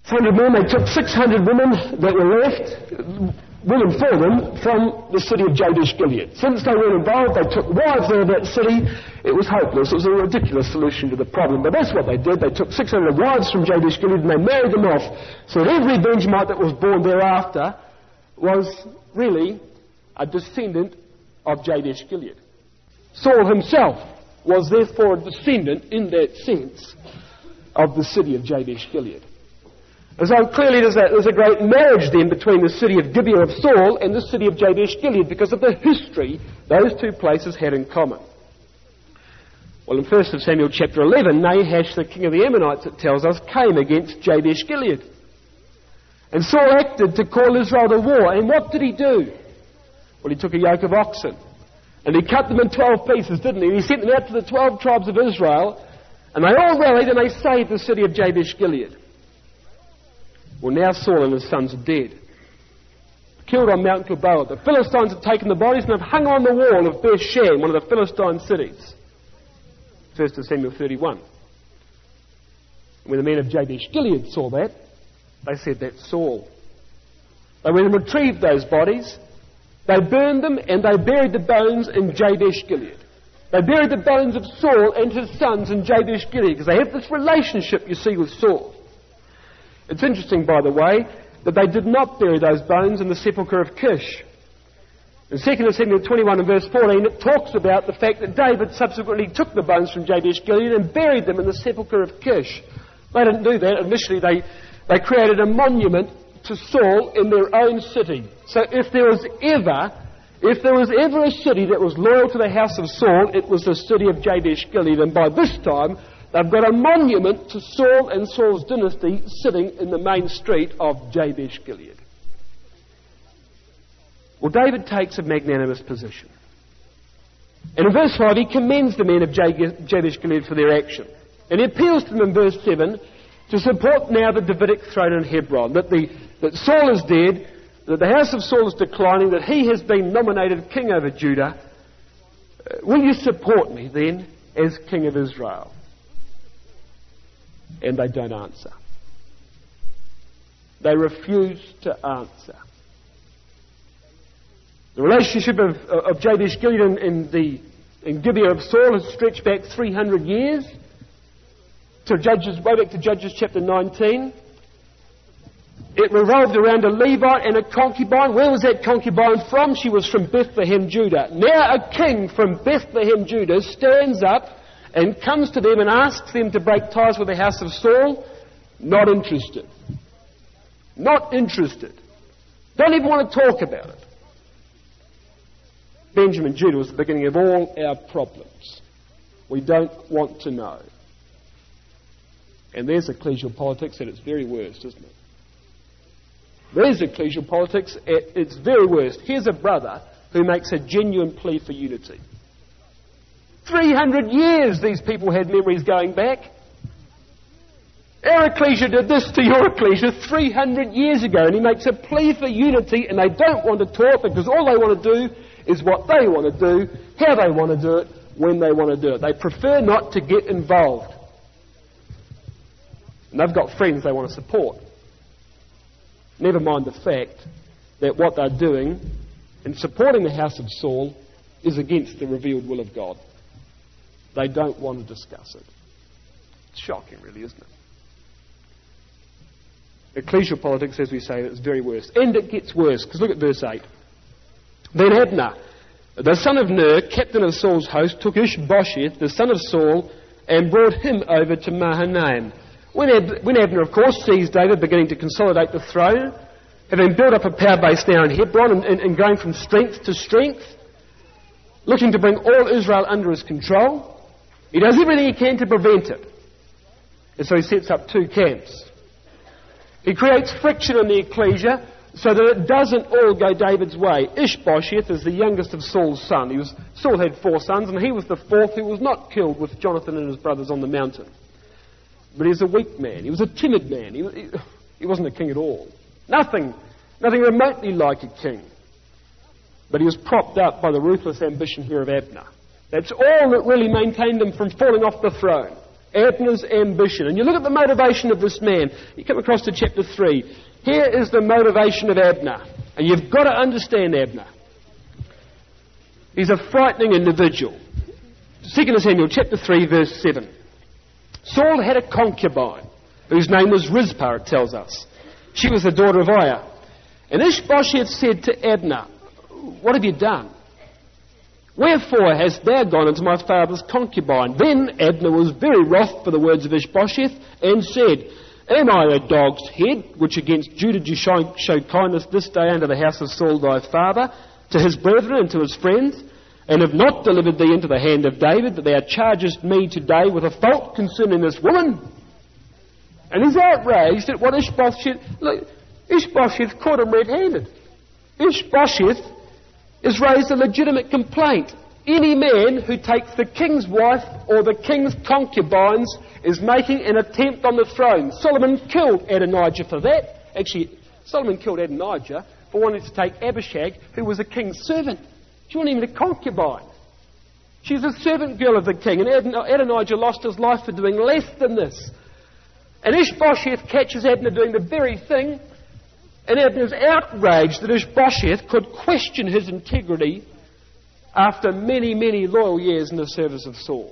600 men, they took 600 women that were left, women for them, from the city of Jabesh Gilead. Since they weren't involved, they took wives out of that city. It was hopeless. It was a ridiculous solution to the problem. But that's what they did. They took 600 wives from Jabesh Gilead and they married them off. So every Benjamite that was born thereafter was really a descendant of Jabesh Gilead. Saul himself was therefore a descendant, in that sense, of the city of Jabesh Gilead. And so clearly there's a great marriage then between the city of Gibeah of Saul and the city of Jabesh Gilead because of the history those two places had in common. Well, in 1 Samuel chapter 11, Nahash, the king of the Ammonites, it tells us, came against Jabesh Gilead. And Saul acted to call Israel to war. And what did he do? Well, he took a yoke of oxen and he cut them in 12 pieces, didn't he? And he sent them out to the 12 tribes of Israel, and they all rallied and they saved the city of Jabesh Gilead. Well, now Saul and his sons are dead, killed on Mount Gilboa. The Philistines have taken the bodies and have hung on the wall of Bethshan, one of the Philistine cities. 1 Samuel 31. When the men of Jabesh Gilead saw that, they said, "That's Saul." They went and retrieved those bodies. They burned them and they buried the bones in Jabesh Gilead. They buried the bones of Saul and his sons in Jabesh Gilead because they have this relationship, you see, with Saul. It's interesting, by the way, that they did not bury those bones in the sepulchre of Kish. In 2 Samuel 21 and verse 14, it talks about the fact that David subsequently took the bones from Jabesh Gilead and buried them in the sepulchre of Kish. They didn't do that. Initially, they created a monument to Saul in their own city. So if there was ever a city that was loyal to the house of Saul, it was the city of Jabesh Gilead. And by this time, they've got a monument to Saul and Saul's dynasty sitting in the main street of Jabesh Gilead. Well, David takes a magnanimous position. And in verse 5, he commends the men of Jabesh Gilead for their action. And he appeals to them in verse 7 to support now the Davidic throne in Hebron, that Saul is dead, that the house of Saul is declining, that he has been nominated king over Judah. Will you support me then as king of Israel? And they don't answer. They refuse to answer. The relationship of Jabesh Gilead and Gibeah of Saul has stretched back 300 years to way back to Judges chapter 19. It revolved around a Levite and a concubine. Where was that concubine from? She was from Bethlehem, Judah. Now a king from Bethlehem, Judah stands up and comes to them and asks them to break ties with the house of Saul. Not interested. Not interested. Don't even want to talk about it. Benjamin, Judah was the beginning of all our problems. We don't want to know. And there's ecclesial politics at its very worst, isn't it? There's ecclesial politics at its very worst. Here's a brother who makes a genuine plea for unity. 300 years these people had memories going back. Our ecclesia did this to your ecclesia 300 years ago, and he makes a plea for unity, and they don't want to talk because all they want to do is what they want to do, how they want to do it, when they want to do it. They prefer not to get involved. And they've got friends they want to support. Never mind the fact that what they're doing in supporting the house of Saul is against the revealed will of God. They don't want to discuss it. It's shocking, really, isn't it? Ecclesial politics, as we say, is very worse. And it gets worse, because look at verse 8. Then Abner, the son of Ner, captain of Saul's host, took Ishbosheth, the son of Saul, and brought him over to Mahanaim. When Abner, of course, sees David beginning to consolidate the throne, having built up a power base now in Hebron and going from strength to strength, looking to bring all Israel under his control, he does everything he can to prevent it. And so he sets up two camps. He creates friction in the ecclesia so that it doesn't all go David's way. Ishbosheth is the youngest of Saul's sons. Saul had 4 sons, and he was the 4th who was not killed with Jonathan and his brothers on the mountain. But he was a weak man. He was a timid man. He wasn't a king at all. Nothing remotely like a king. But he was propped up by the ruthless ambition here of Abner. That's all that really maintained him from falling off the throne. Abner's ambition. And you look at the motivation of this man. You come across to chapter 3. Here is the motivation of Abner. And you've got to understand Abner. He's a frightening individual. 2 Samuel chapter 3 verse 7. Saul had a concubine whose name was Rizpah, it tells us. She was the daughter of Aiah. And Ishbosheth said to Abner, "What have you done? Wherefore hast thou gone into my father's concubine?" Then Abner was very wroth for the words of Ishbosheth, and said, "Am I a dog's head, which against Judah do show kindness this day unto the house of Saul thy father, to his brethren and to his friends, and have not delivered thee into the hand of David, that thou chargest me today with a fault concerning this woman?" And he's outraged at what Ishbosheth... Look, Ishbosheth caught him red-handed. Ishbosheth has raised a legitimate complaint. Any man who takes the king's wife or the king's concubines is making an attempt on the throne. Solomon killed Adonijah for that. Actually, Solomon killed Adonijah for wanting to take Abishag, who was a king's servant. She wasn't even a concubine. She's a servant girl of the king, and Adonijah lost his life for doing less than this. And Ishbosheth catches Abner doing the very thing, and Abner's outraged that Ishbosheth could question his integrity after many, many loyal years in the service of Saul.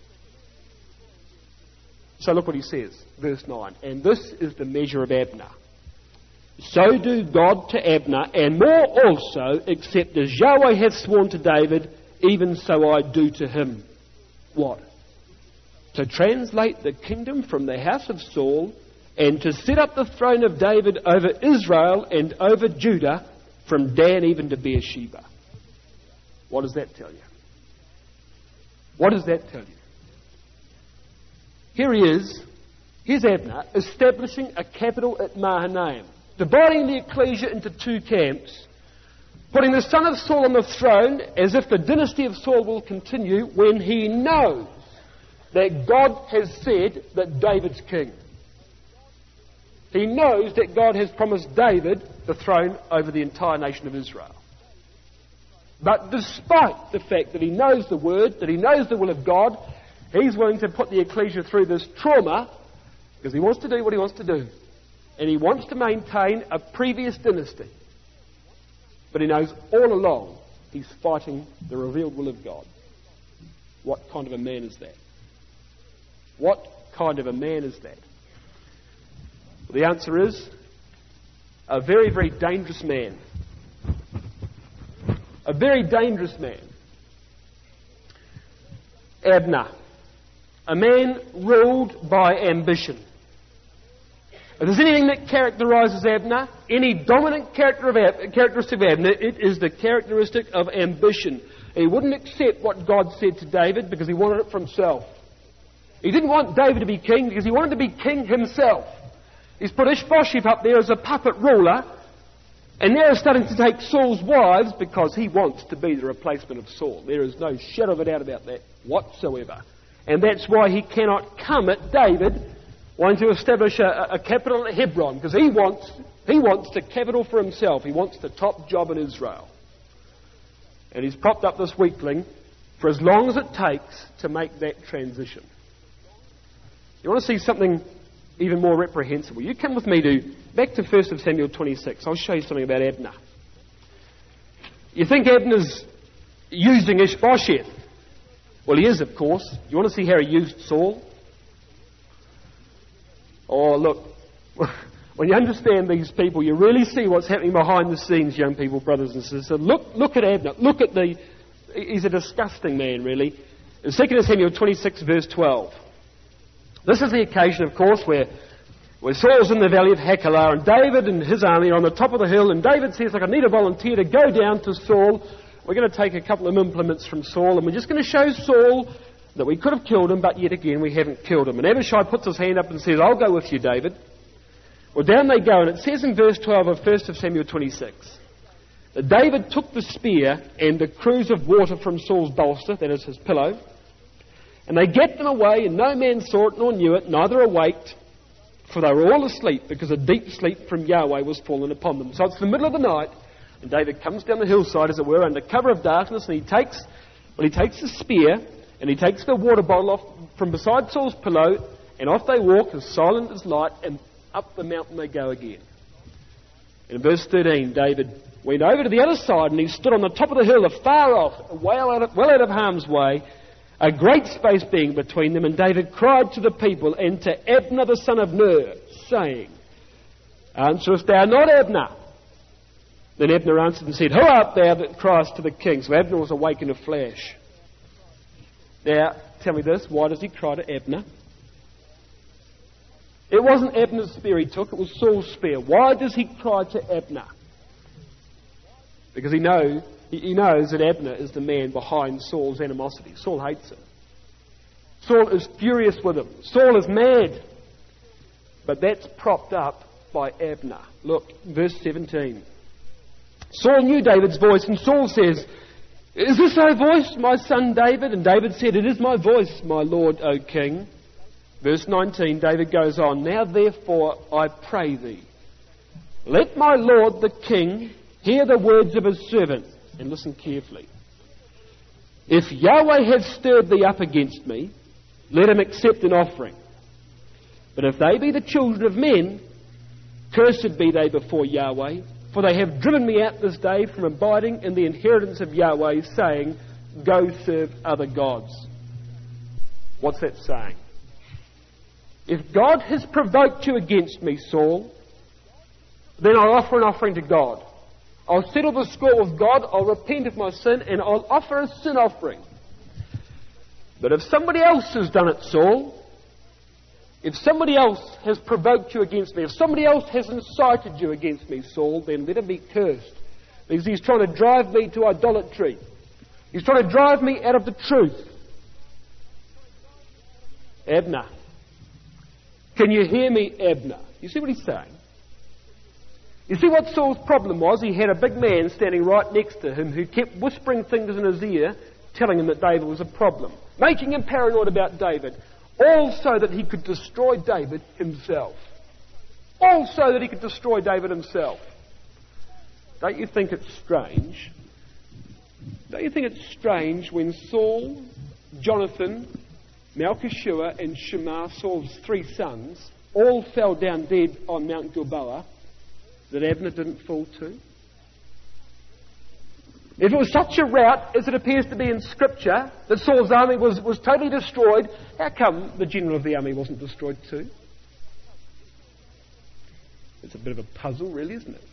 So look what he says, verse 9. "And this is the measure of Abner. So do God to Abner, and more also, except as Yahweh hath sworn to David, even so I do to him." What? To translate the kingdom from the house of Saul, and to set up the throne of David over Israel and over Judah, from Dan even to Beersheba. What does that tell you? What does that tell you? Here he is, here's Abner, establishing a capital at Mahanaim, dividing the ecclesia into two camps, putting the son of Saul on the throne as if the dynasty of Saul will continue, when he knows that God has said that David's king. He knows that God has promised David the throne over the entire nation of Israel. But despite the fact that he knows the word, that he knows the will of God, he's willing to put the ecclesia through this trauma because he wants to do what he wants to do. And he wants to maintain a previous dynasty. But he knows all along he's fighting the revealed will of God. What kind of a man is that? What kind of a man is that? Well, the answer is a very, very dangerous man. A very dangerous man. Abner, a man ruled by ambition. If there's anything that characterises Abner, any dominant characteristic of Abner, it is the characteristic of ambition. He wouldn't accept what God said to David because he wanted it for himself. He didn't want David to be king because he wanted to be king himself. He's put Ishbosheth up there as a puppet ruler, and now he's starting to take Saul's wives because he wants to be the replacement of Saul. There is no shadow of a doubt about that whatsoever. And that's why he cannot come at David wanting to establish a capital at Hebron, because he wants the capital for himself. He wants the top job in Israel. And he's propped up this weakling for as long as it takes to make that transition. You want to see something even more reprehensible? You come with me back to 1 Samuel 26. I'll show you something about Abner. You think Abner's using Ishbosheth? Well, he is, of course. You want to see how he used Saul? Oh, look. When you understand these people, you really see what's happening behind the scenes, young people, brothers and sisters. So look at Abner. He's a disgusting man, really. In 2 Samuel 26, verse 12. This is the occasion, of course, where Saul's in the valley of Hachilah, and David and his army are on the top of the hill, and David says, "Look, I need a volunteer to go down to Saul. We're going to take a couple of implements from Saul, and we're just going to show Saul that we could have killed him, but yet again we haven't killed him." And Abishai puts his hand up and says, "I'll go with you, David." Well, down they go, and it says in verse 12 of 1 Samuel 26, that David took the spear and the cruse of water from Saul's bolster, that is his pillow, and they get them away, and no man saw it nor knew it, neither awaked, for they were all asleep, because a deep sleep from Yahweh was fallen upon them. So it's the middle of the night, and David comes down the hillside, as it were, under cover of darkness, and he takes the spear, And he takes the water bottle off from beside Saul's pillow, and off they walk as silent as light, and up the mountain they go again. In verse 13, David went over to the other side, and he stood on the top of the hill, afar off, well out of harm's way, a great space being between them. And David cried to the people and to Abner the son of Ner, saying, Answerest thou not, Abner? Then Abner answered and said, Who art thou that criest to the king? So Abner was awake in a flash. Now, tell me this, why does he cry to Abner? It wasn't Abner's spear he took, it was Saul's spear. Why does he cry to Abner? Because he knows that Abner is the man behind Saul's animosity. Saul hates him. Saul is furious with him. Saul is mad. But that's propped up by Abner. Look, verse 17. Saul knew David's voice, and Saul says, Is this thy voice, my son David? And David said, It is my voice, my lord, O king. Verse 19, David goes on, Now therefore I pray thee, let my lord the king hear the words of his servant, and listen carefully. If Yahweh hath stirred thee up against me, let him accept an offering. But if they be the children of men, cursed be they before Yahweh, for they have driven me out this day from abiding in the inheritance of Yahweh, saying, Go serve other gods. What's that saying? If God has provoked you against me, Saul, then I'll offer an offering to God. I'll settle the score with God, I'll repent of my sin, and I'll offer a sin offering. But if somebody else has done it, Saul, if somebody else has provoked you against me, if somebody else has incited you against me, Saul, then let him be cursed. Because he's trying to drive me to idolatry. He's trying to drive me out of the truth. Abner. Can you hear me, Abner? You see what he's saying? You see what Saul's problem was? He had a big man standing right next to him who kept whispering things in his ear, telling him that David was a problem, making him paranoid about David, all so that he could destroy David himself. All so that he could destroy David himself. Don't you think it's strange? Don't you think it's strange when Saul, Jonathan, Malchishua and Shema, Saul's three sons, all fell down dead on Mount Gilboa, that Abner didn't fall too? If it was such a rout as it appears to be in Scripture, that Saul's army was totally destroyed, how come the general of the army wasn't destroyed too? It's a bit of a puzzle, really, isn't it?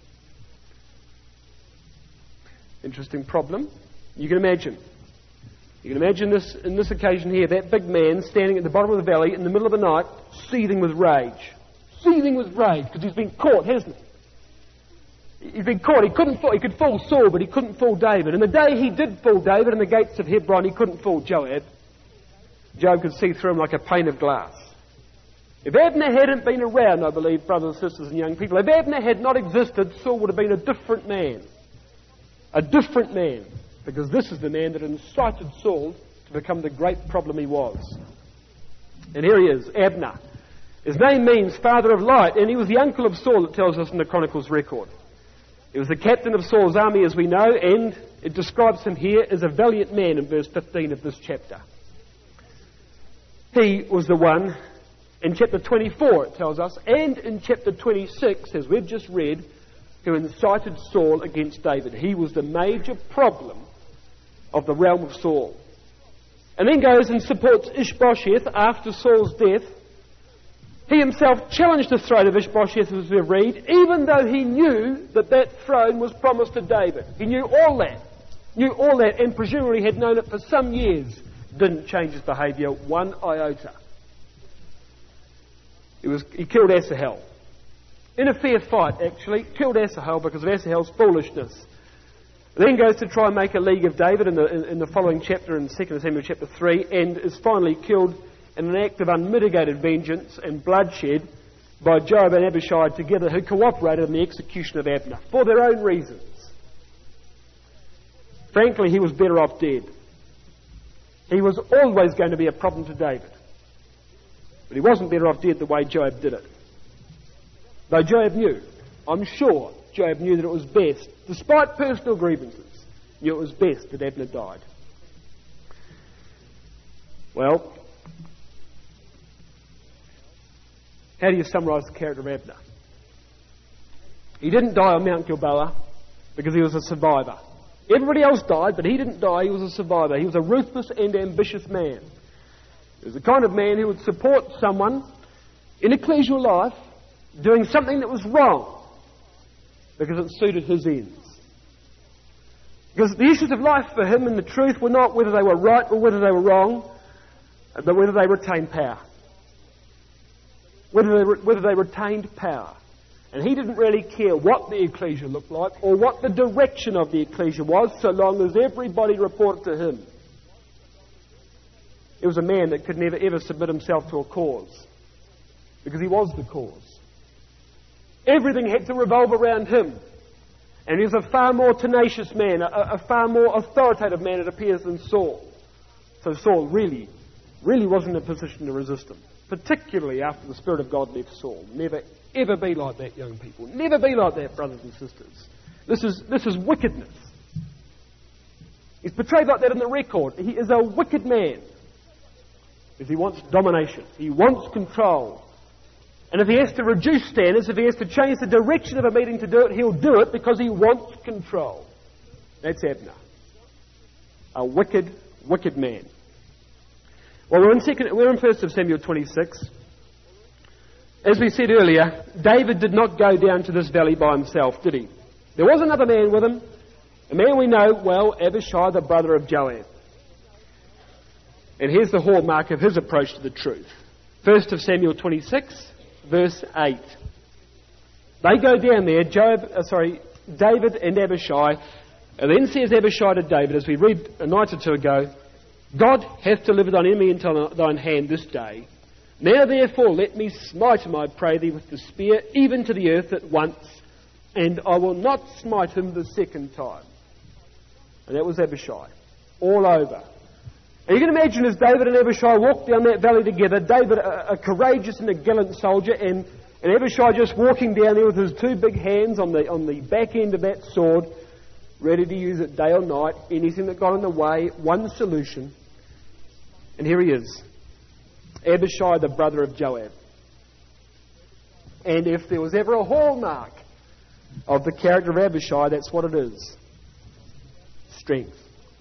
Interesting problem. You can imagine this, in this occasion here, that big man standing at the bottom of the valley in the middle of the night, seething with rage. Seething with rage, because he's been caught, hasn't he? He's been caught. He could fool Saul, but he couldn't fool David. And the day he did fool David in the gates of Hebron, he couldn't fool Joab. Joab could see through him like a pane of glass. If Abner hadn't been around, I believe, brothers and sisters and young people, if Abner had not existed, Saul would have been a different man. A different man. Because this is the man that incited Saul to become the great problem he was. And here he is, Abner. His name means father of light, and he was the uncle of Saul, it tells us in the Chronicles record. He was the captain of Saul's army, as we know, and it describes him here as a valiant man in verse 15 of this chapter. He was the one, in chapter 24 it tells us, and in chapter 26, as we've just read, who incited Saul against David. He was the major problem of the realm of Saul. And then goes and supports Ishbosheth after Saul's death. He himself challenged the throne of Ishbosheth, as we read, even though he knew that that throne was promised to David. He knew all that, and presumably had known it for some years. Didn't change his behaviour one iota. He killed Asahel. In a fair fight, actually. Killed Asahel because of Asahel's foolishness. Then goes to try and make a league of David in the following chapter, in 2 Samuel chapter 3, and is finally killed in an act of unmitigated vengeance and bloodshed by Joab and Abishai together, who cooperated in the execution of Abner for their own reasons. Frankly, he was better off dead. He was always going to be a problem to David. But he wasn't better off dead the way Joab did it. Though Joab knew, I'm sure Joab knew that it was best, despite personal grievances, knew it was best that Abner died. Well, how do you summarise the character of Abner? He didn't die on Mount Gilboa because he was a survivor. Everybody else died, but he didn't die. He was a survivor. He was a ruthless and ambitious man. He was the kind of man who would support someone in ecclesial life doing something that was wrong because it suited his ends. Because the issues of life for him and the truth were not whether they were right or whether they were wrong, but whether they retained power. Whether they retained power. And he didn't really care what the ecclesia looked like or what the direction of the ecclesia was, so long as everybody reported to him. He was a man that could never ever submit himself to a cause, because he was the cause. Everything had to revolve around him. And he was a far more tenacious man, a far more authoritative man, it appears, than Saul. So Saul really wasn't in a position to resist him, particularly after the Spirit of God left Saul. Never ever be like that, young people. Never be like that, brothers and sisters. This is wickedness. He's portrayed like that in the record. He is a wicked man because he wants domination. He wants control. And if he has to reduce standards, if he has to change the direction of a meeting to do it, he'll do it because he wants control. That's Abner. A wicked, wicked man. Well, we're in 1 Samuel 26. As we said earlier, David did not go down to this valley by himself, did he? There was another man with him, a man we know well, Abishai, the brother of Joab. And here's the hallmark of his approach to the truth. 1 Samuel 26, verse 8. They go down there, David and Abishai, and then says Abishai to David, as we read a night or two ago, God hath delivered thine enemy into thine hand this day. Now therefore let me smite him, I pray thee, with the spear, even to the earth at once, and I will not smite him the second time. And that was Abishai, all over. And you can imagine as David and Abishai walked down that valley together, David a courageous and a gallant soldier, and Abishai just walking down there with his two big hands on the back end of that sword, ready to use it day or night, anything that got in the way, one solution. And here he is. Abishai, the brother of Joab. And if there was ever a hallmark of the character of Abishai, that's what it is. Strength.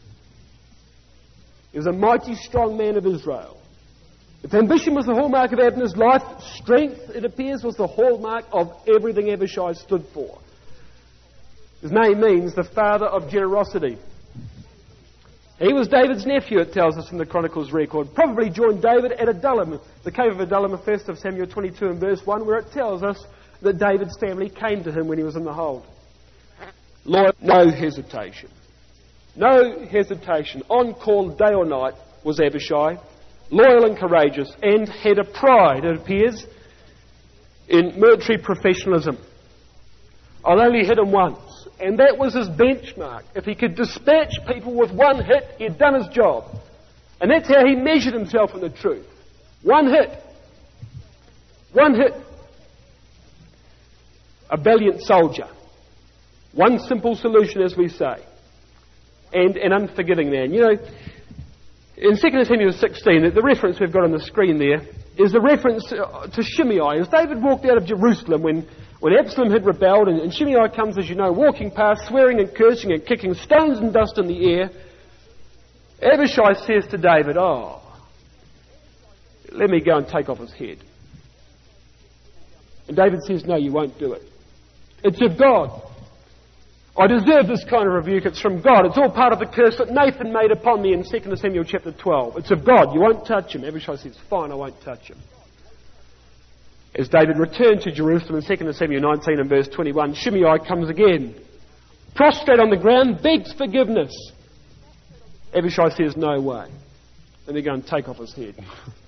He was a mighty strong man of Israel. If ambition was the hallmark of Abner's life, strength, it appears, was the hallmark of everything Abishai stood for. His name means the father of generosity. He was David's nephew, it tells us in the Chronicles record. Probably joined David at Adullam, the cave of Adullam, 1 Samuel 22 and verse 1, where it tells us that David's family came to him when he was in the hold. Lord, no hesitation. No hesitation. On call day or night was Abishai, loyal and courageous, and had a pride, it appears, in military professionalism. I'll only hit him once. And that was his benchmark. If he could dispatch people with one hit, he'd done his job. And that's how he measured himself in the truth. One hit. One hit. A valiant soldier. One simple solution, as we say. And an unforgiving man. You know, in 2 Samuel 16, the reference we've got on the screen there is the reference to Shimei. As David walked out of Jerusalem when Absalom had rebelled, and Shimei comes, as you know, walking past, swearing and cursing and kicking stones and dust in the air, Abishai says to David, let me go and take off his head. And David says, no, you won't do it. It's of God. I deserve this kind of rebuke. It's from God. It's all part of the curse that Nathan made upon me in 2 Samuel chapter 12. It's of God. You won't touch him. Abishai says, fine, I won't touch him. As David returned to Jerusalem in 2 Samuel 19 and verse 21, Shimei comes again, prostrate on the ground, begs forgiveness. Abishai says, no way. Let me go and take off his head.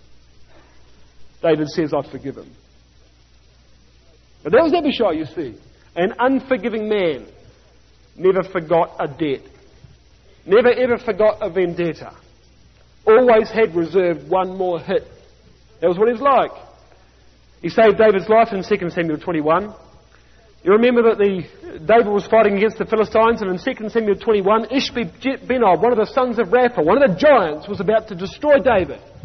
David says, I forgive him. But that was Abishai, you see. An unforgiving man. Never forgot a debt. Never ever forgot a vendetta. Always had reserved one more hit. That was what he was like. He saved David's life in 2 Samuel 21. You remember that David was fighting against the Philistines, and in 2 Samuel 21, Ishbi-Benob, one of the sons of Rapha, one of the giants, was about to destroy David.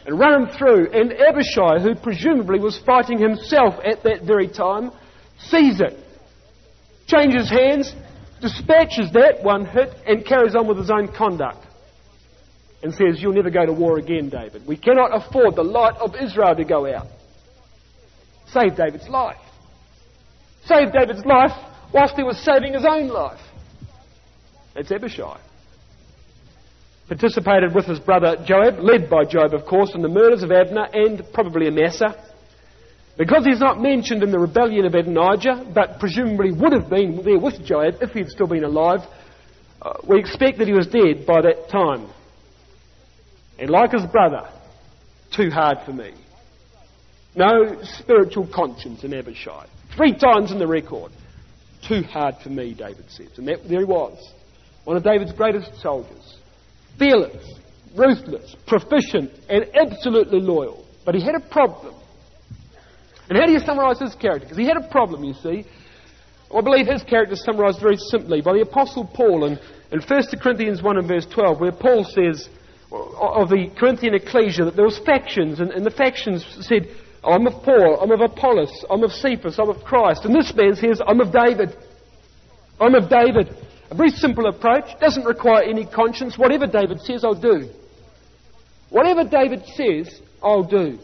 and run him through. And Abishai, who presumably was fighting himself at that very time, sees it, changes hands, dispatches that one hit, and carries on with his own conduct. And says, "You'll never go to war again, David. We cannot afford the light of Israel to go out." Save David's life. Save David's life whilst he was saving his own life. That's Abishai. Participated with his brother Joab, led by Joab, of course, in the murders of Abner and probably Amasa. Because he's not mentioned in the rebellion of Adonijah, but presumably would have been there with Joab if he had still been alive, we expect that he was dead by that time. And like his brother, too hard for me. No spiritual conscience in Abishai. 3 times in the record. Too hard for me, David says. And there he was. One of David's greatest soldiers. Fearless, ruthless, proficient, and absolutely loyal. But he had a problem. And how do you summarise his character? Because he had a problem, you see. I believe his character is summarised very simply by the Apostle Paul in 1 Corinthians 1 and verse 12, where Paul says of the Corinthian ecclesia that there was factions, and the factions said, "I'm of Paul, I'm of Apollos, I'm of Cephas, I'm of Christ." And this man says, "I'm of David. I'm of David." A very simple approach, doesn't require any conscience. Whatever David says, I'll do. Whatever David says, I'll do.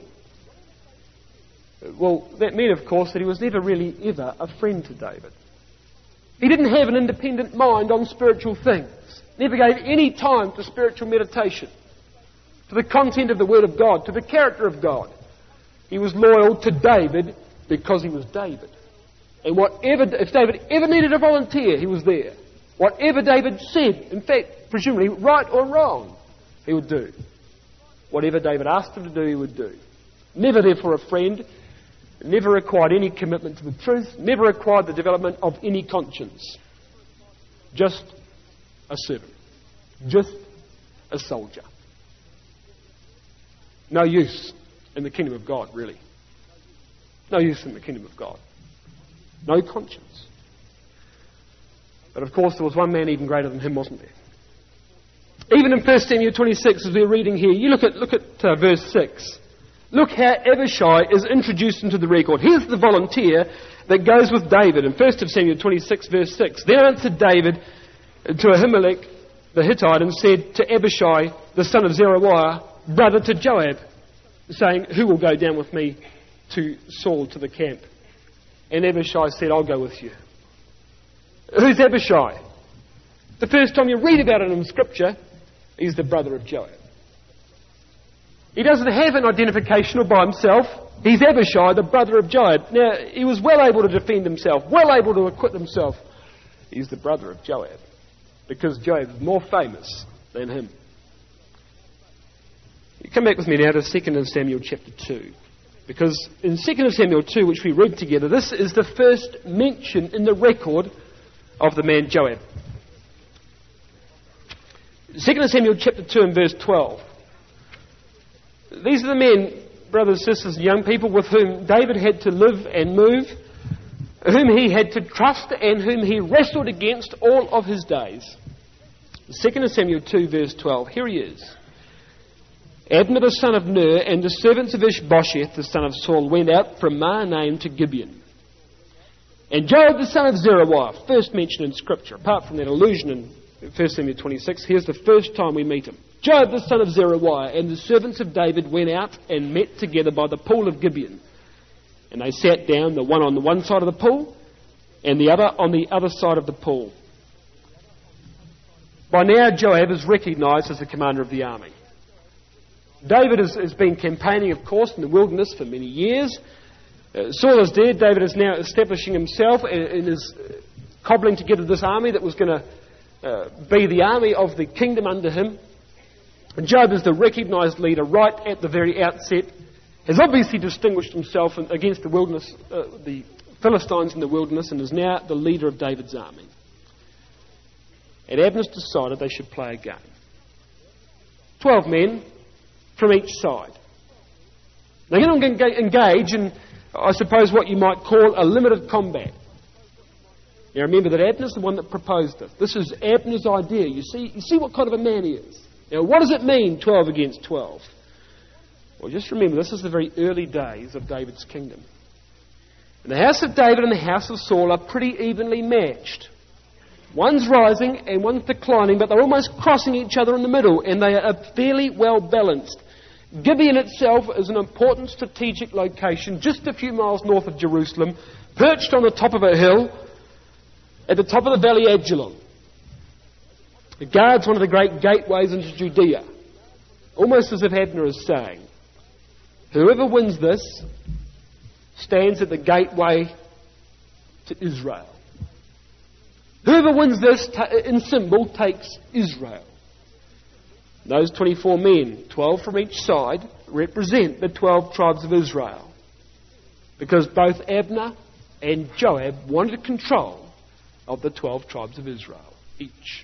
Well, that meant, of course, that he was never really ever a friend to David. He didn't have an independent mind on spiritual things. Never gave any time to spiritual meditation, to the content of the Word of God, to the character of God. He was loyal to David because he was David. And if David ever needed a volunteer, he was there. Whatever David said, in fact, presumably right or wrong, he would do. Whatever David asked him to do, he would do. Never there for a friend, never required any commitment to the truth, never required the development of any conscience. Just a servant. Just a soldier. No use in the kingdom of God, really. No use in the kingdom of God. No conscience. But of course there was one man even greater than him, wasn't there? Even in 1 Samuel 26, as we're reading here, you look at verse 6. Look how Abishai is introduced into the record. Here's the volunteer that goes with David in 1 Samuel 26, verse 6. Then answered David to Ahimelech the Hittite and said to Abishai, the son of Zeruiah, brother to Joab, saying, "Who will go down with me to Saul to the camp?" And Abishai said, "I'll go with you." Who's Abishai? The first time you read about it in Scripture, he's the brother of Joab. He doesn't have an identification all by himself. He's Abishai, the brother of Joab. Now, he was well able to defend himself, well able to acquit himself. He's the brother of Joab, because Joab is more famous than him. You come back with me now to 2 Samuel chapter 2. Because in 2 Samuel 2, which we read together, this is the first mention in the record of the man Joab. 2 Samuel chapter 2 and verse 12. These are the men, brothers, sisters, and young people with whom David had to live and move, whom he had to trust and whom he wrestled against all of his days. 2 Samuel 2 verse 12. Here he is. Abner the son of Ner and the servants of Ishbosheth the son of Saul went out from Mahanaim to Gibeon. And Joab the son of Zeruiah, first mentioned in Scripture, apart from that allusion in 1 Samuel 26, here's the first time we meet him. Joab the son of Zeruiah and the servants of David went out and met together by the pool of Gibeon. And they sat down, the one on the one side of the pool and the other on the other side of the pool. By now Joab is recognised as the commander of the army. David has been campaigning, of course, in the wilderness for many years. Saul is dead. David is now establishing himself and is cobbling together this army that was going to be the army of the kingdom under him. And Joab is the recognised leader right at the very outset. Has obviously distinguished himself against the wilderness, the Philistines in the wilderness, and is now the leader of David's army. And Abner's decided they should play a game. 12 men from each side. They're going to engage in, I suppose, what you might call a limited combat. Now remember that Abner's the one that proposed it. This is Abner's idea. You see what kind of a man he is. Now what does it mean, 12 against 12? Well, just remember, this is the very early days of David's kingdom. And the house of David and the house of Saul are pretty evenly matched. One's rising and one's declining, but they're almost crossing each other in the middle, and they are fairly well balanced. Gibeon itself is an important strategic location just a few miles north of Jerusalem, perched on the top of a hill at the top of the Valley Ajalon. It guards one of the great gateways into Judea, almost as if Abner is saying, whoever wins this stands at the gateway to Israel. Whoever wins this in symbol takes Israel. Those 24 men, 12 from each side, represent the 12 tribes of Israel. Because both Abner and Joab wanted control of the 12 tribes of Israel, each.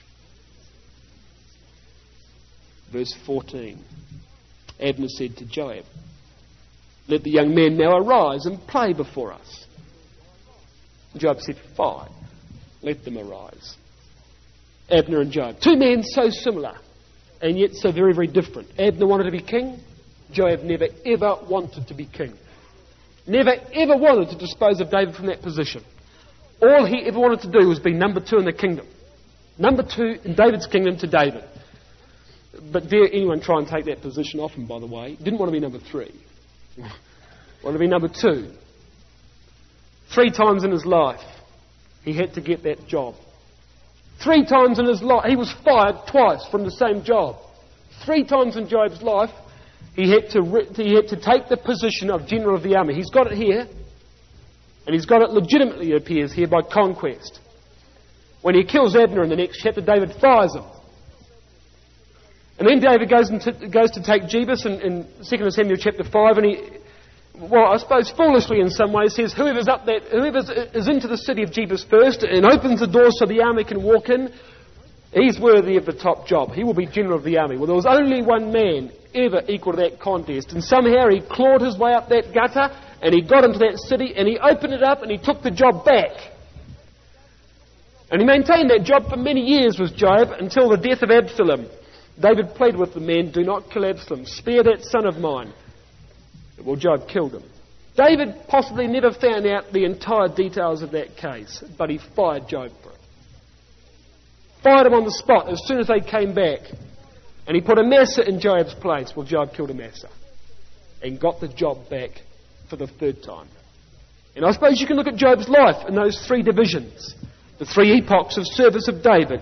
Verse 14. Abner said to Joab, let the young men now arise and play before us. Joab said, fine, let them arise. Abner and Joab, two men so similar, and yet so very, very different. Abner wanted to be king. Joab never, ever wanted to be king. Never, ever wanted to dispose of David from that position. All he ever wanted to do was be number 2 in the kingdom. Number 2 in David's kingdom to David. But dare anyone try and take that position off him, by the way. Didn't want to be number 3. Wanted to be number 2. 3 times in his life, he had to get that job. 3 times in his life, he was fired twice from the same job. 3 times in Joab's life, he had to take the position of general of the army. He's got it here, and he's got it legitimately, it appears here, by conquest. When he kills Abner in the next chapter, David fires him. And then David goes to take Jebus in 2 Samuel chapter 5, and he, well, I suppose foolishly in some ways, says whoever is into the city of Jebus first and opens the door so the army can walk in, he's worthy of the top job. He will be general of the army. Well, there was only one man ever equal to that contest, and somehow he clawed his way up that gutter, and he got into that city, and he opened it up, and he took the job back. And he maintained that job for many years, was Joab, until the death of Absalom. David pleaded with the men, do not kill Absalom, spare that son of mine. Well, Joab killed him. David possibly never found out the entire details of that case, but he fired Joab for it. Fired him on the spot as soon as they came back. And he put Amasa in Joab's place. Well, Joab killed Amasa and got the job back for the 3rd time. And I suppose you can look at Joab's life in those 3 divisions, the 3 epochs of service of David,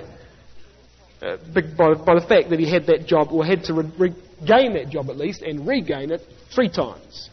by the fact that he had that job, or had to regain that job at least, and regain it 3 times.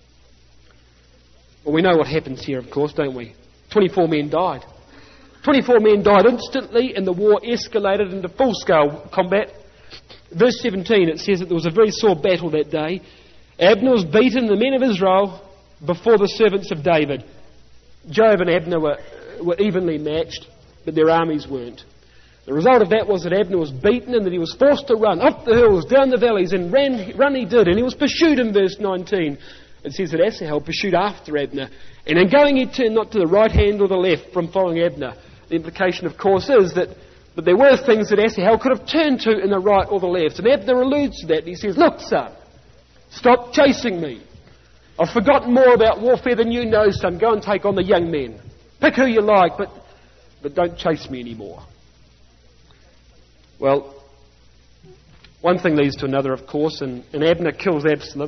Well, we know what happens here, of course, don't we? 24 men died. 24 men died instantly, and the war escalated into full-scale combat. Verse 17, it says that there was a very sore battle that day. Abner was beaten, the men of Israel, before the servants of David. Joab and Abner were evenly matched, but their armies weren't. The result of that was that Abner was beaten and that he was forced to run up the hills, down the valleys, and run he did, and he was pursued in verse 19. It says that Asahel pursued after Abner, and in going he turned not to the right hand or the left from following Abner. The implication, of course, is that there were things that Asahel could have turned to in the right or the left, and Abner alludes to that, and he says, look, son, stop chasing me. I've forgotten more about warfare than you know, son. Go and take on the young men. Pick who you like, but don't chase me anymore. Well, one thing leads to another, of course, and Abner kills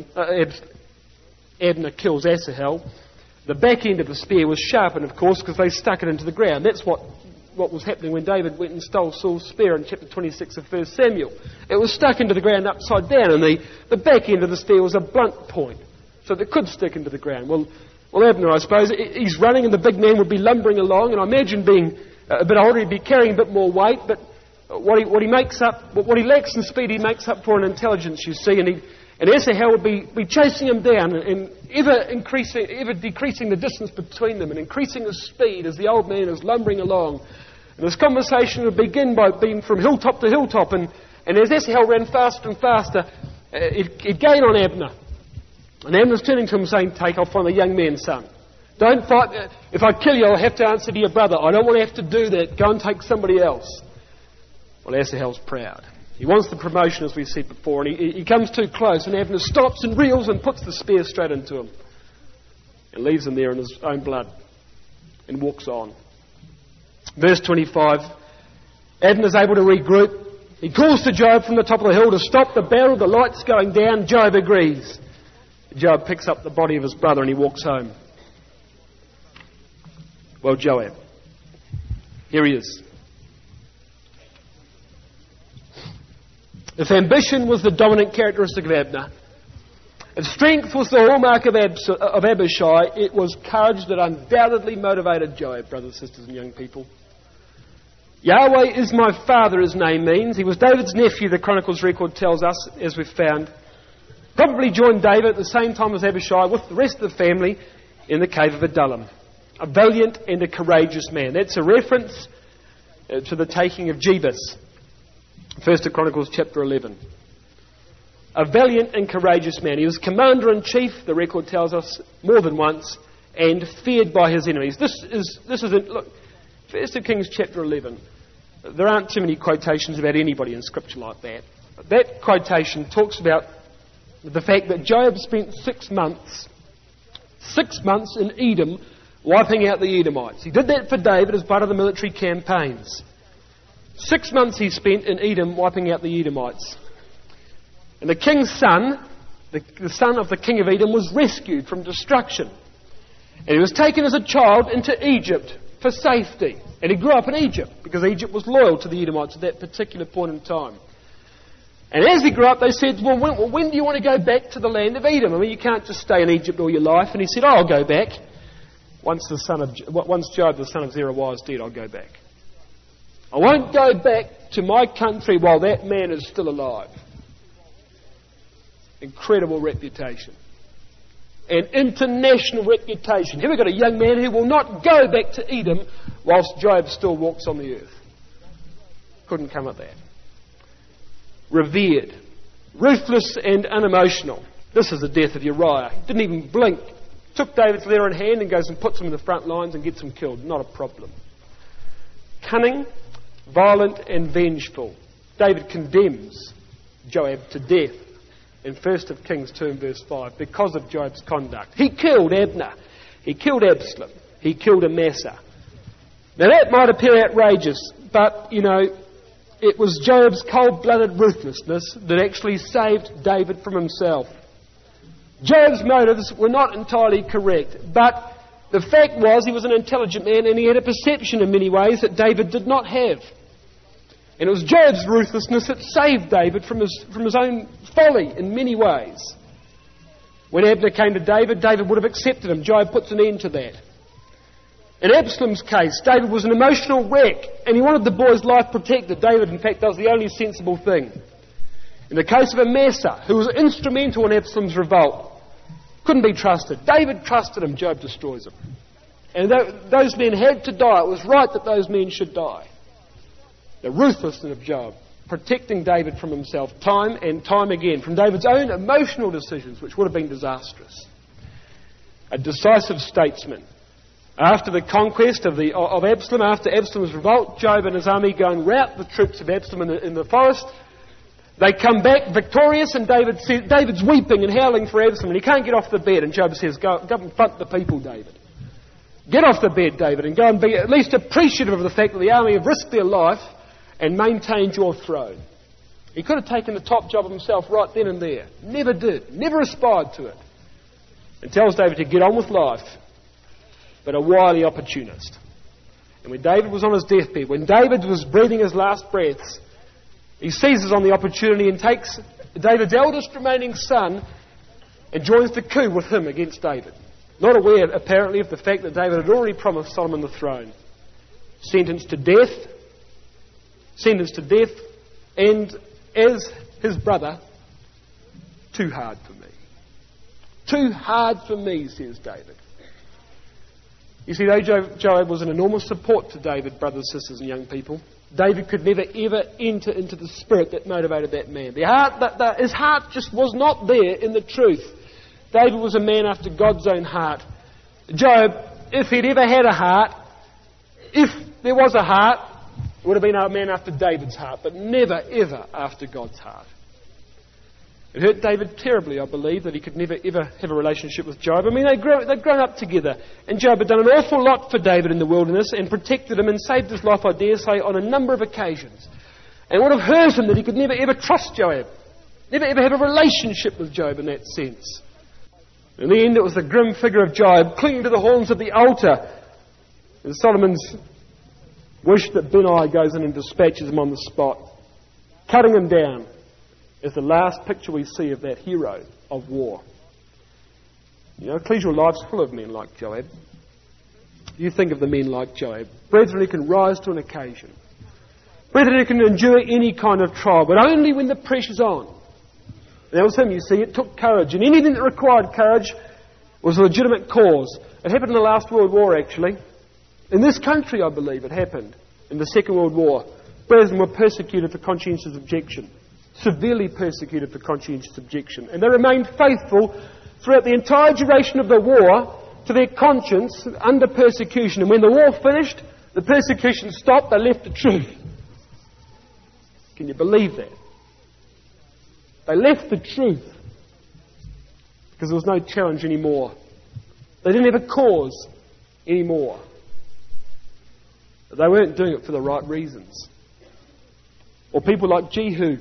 Abner kills Asahel. The back end of the spear was sharpened, of course, because they stuck it into the ground. That's what was happening when David went and stole Saul's spear in chapter 26 of 1 Samuel. It was stuck into the ground upside down, and the back end of the spear was a blunt point, so that it could stick into the ground. Well, Abner, I suppose, he's running, and the big man would be lumbering along, and I imagine being a bit older, he'd be carrying a bit more weight, but what he lacks in speed, he makes up for in intelligence, you see, and Asahel would be chasing him down and ever decreasing the distance between them and increasing the speed as the old man is lumbering along. And this conversation would begin by being from hilltop to hilltop, and as Asahel ran faster and faster, it gained on Abner. And Abner's turning to him saying, take off on the young man, son. Don't fight. If I kill you, I'll have to answer to your brother. I don't want to have to do that. Go and take somebody else. Well, Asahel's proud. He wants the promotion, as we said before, and he comes too close, and Abner stops and reels and puts the spear straight into him and leaves him there in his own blood and walks on. Verse 25, Abner's able to regroup. He calls to Joab from the top of the hill to stop the barrel. The light's going down. Joab agrees. Joab picks up the body of his brother and he walks home. Well, Joab, here he is. If ambition was the dominant characteristic of Abner, if strength was the hallmark of Abishai, it was courage that undoubtedly motivated Joab, brothers, sisters and young people. Yahweh is my father, his name means. He was David's nephew, the Chronicles record tells us, as we've found. Probably joined David at the same time as Abishai with the rest of the family in the cave of Adullam. A valiant and a courageous man. That's a reference to the taking of Jebus. 1 Chronicles chapter 11. A valiant and courageous man. He was commander-in-chief, the record tells us, more than once, and feared by his enemies. This isn't... Look, 1 Kings chapter 11. There aren't too many quotations about anybody in Scripture like that. That quotation talks about the fact that Joab spent 6 months in Edom wiping out the Edomites. He did that for David as part of the military campaigns. 6 months he spent in Edom wiping out the Edomites. And the king's son, the son of the king of Edom, was rescued from destruction. And he was taken as a child into Egypt for safety. And he grew up in Egypt because Egypt was loyal to the Edomites at that particular point in time. And as he grew up, they said, well, when do you want to go back to the land of Edom? I mean, you can't just stay in Egypt all your life. And he said, I'll go back. Once Joab, the son of Zeruiah, is dead, I'll go back. I won't go back to my country while that man is still alive. Incredible reputation. An international reputation. Here we've got a young man who will not go back to Edom whilst Joab still walks on the earth. Couldn't come at that. Revered. Ruthless and unemotional. This is the death of Uriah. He didn't even blink. Took David's letter in hand and goes and puts him in the front lines and gets him killed. Not a problem. Cunning, violent and vengeful. David condemns Joab to death in 1 Kings 2 and verse 5 because of Joab's conduct. He killed Abner. He killed Absalom. He killed Amasa. Now that might appear outrageous, but, it was Joab's cold-blooded ruthlessness that actually saved David from himself. Joab's motives were not entirely correct, but the fact was he was an intelligent man and he had a perception in many ways that David did not have. And it was Joab's ruthlessness that saved David from his own folly in many ways. When Abner came to David, David would have accepted him. Joab puts an end to that. In Absalom's case, David was an emotional wreck and he wanted the boy's life protected. David, in fact, does the only sensible thing. In the case of Amasa, who was instrumental in Absalom's revolt, couldn't be trusted. David trusted him. Joab destroys him. And those men had to die. It was right that those men should die. The ruthlessness of Joab, protecting David from himself time and time again, from David's own emotional decisions, which would have been disastrous. A decisive statesman. After the conquest of Absalom, after Absalom's revolt, Joab and his army go and rout the troops of Absalom in the forest. They come back victorious, and David's weeping and howling for Absalom, and he can't get off the bed. And Joab says, go and front the people, David. Get off the bed, David, and go and be at least appreciative of the fact that the army have risked their life and maintained your throne. He could have taken the top job himself right then and there. Never did. Never aspired to it. And tells David to get on with life, but a wily opportunist. And when David was on his deathbed, when David was breathing his last breaths, he seizes on the opportunity and takes David's eldest remaining son and joins the coup with him against David. Not aware, apparently, of the fact that David had already promised Solomon the throne. Sentenced to death, and as his brother, too hard for me. Too hard for me, says David. You see, though Joab was an enormous support to David, brothers, sisters and young people, David could never ever enter into the spirit that motivated that man. His heart just was not there in the truth. David was a man after God's own heart. Joab, if he'd ever had a heart, if there was a heart, It would have been a man after David's heart, but never, ever after God's heart. It hurt David terribly, I believe, that he could never, ever have a relationship with Joab. I mean, they'd grown up together, and Joab had done an awful lot for David in the wilderness and protected him and saved his life, I dare say, on a number of occasions. And it would have hurt him that he could never, ever trust Joab. Never, ever have a relationship with Joab in that sense. In the end, it was the grim figure of Joab clinging to the horns of the altar. And Solomon's wish that Ben-ai goes in and dispatches him on the spot, cutting him down, is the last picture we see of that hero of war. You know, ecclesial life's full of men like Joab. You think of the men like Joab. Brethren who can rise to an occasion. Brethren who can endure any kind of trial, but only when the pressure's on. And that was him, you see. It took courage. And anything that required courage was a legitimate cause. It happened in the last World War, actually. In this country, I believe, it happened. In the Second World War. Brethren were persecuted for conscientious objection. Severely persecuted for conscientious objection. And they remained faithful throughout the entire duration of the war to their conscience under persecution. And when the war finished, the persecution stopped, they left the truth. Can you believe that? They left the truth because there was no challenge anymore. They didn't have a cause anymore. But they weren't doing it for the right reasons. Or people like Jehu,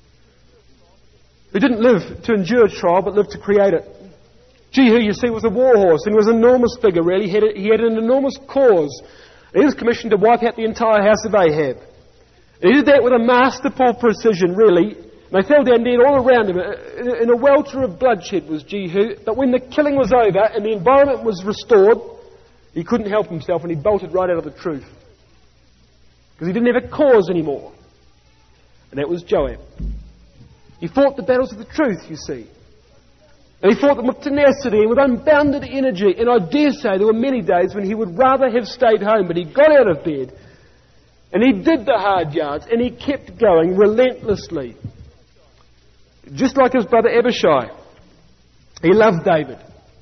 who didn't live to endure trial, but lived to create it. Jehu, you see, was a war horse, and he was an enormous figure, really. He had an enormous cause. And he was commissioned to wipe out the entire house of Ahab. And he did that with a masterful precision, really. And they fell down dead all around him. In a welter of bloodshed was Jehu. But when the killing was over and the environment was restored, he couldn't help himself, and he bolted right out of the truth. Because he didn't have a cause anymore. And that was Joab. He fought the battles of the truth, you see. And he fought them with tenacity and with unbounded energy. And I dare say there were many days when he would rather have stayed home, but he got out of bed and he did the hard yards and he kept going relentlessly. Just like his brother Abishai. He loved David.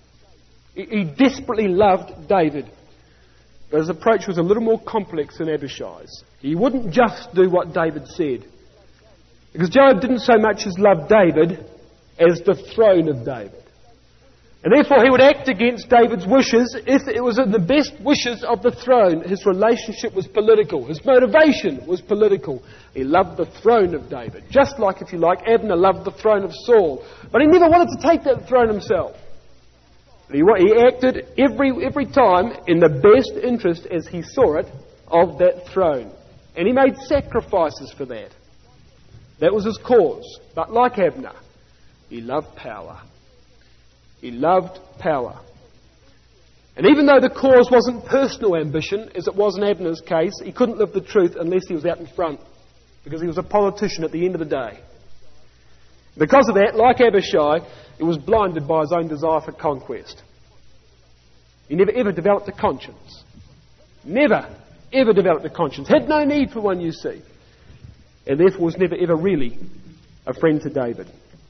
He desperately loved David. But his approach was a little more complex than Abishai's. He wouldn't just do what David said. Because Joab didn't so much as love David as the throne of David. And therefore he would act against David's wishes if it was in the best wishes of the throne. His relationship was political. His motivation was political. He loved the throne of David. Just like, if you like, Abner loved the throne of Saul. But he never wanted to take that throne himself. He acted every time in the best interest, as he saw it, of that throne. And he made sacrifices for that. That was his cause. But like Abner, he loved power. He loved power. And even though the cause wasn't personal ambition, as it was in Abner's case, he couldn't live the truth unless he was out in front, because he was a politician at the end of the day. Because of that, like Abishai, he was blinded by his own desire for conquest. He never ever developed a conscience. Never ever developed a conscience. Had no need for one, you see. And therefore was never ever really a friend to David.